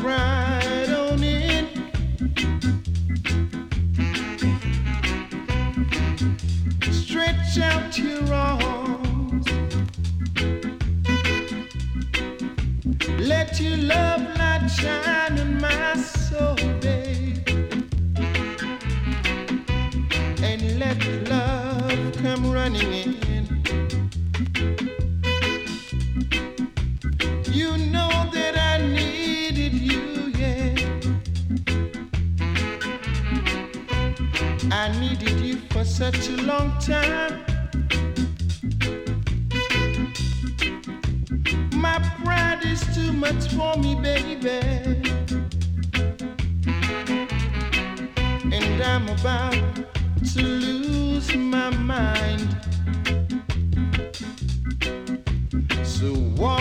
right on in. Stretch out your arms. Let your love light shine in my soul, babe. And let love come running in. You know that I needed you, yeah. I needed you for such a long time. My pride is too much for me, baby. And I'm about to lose my mind. So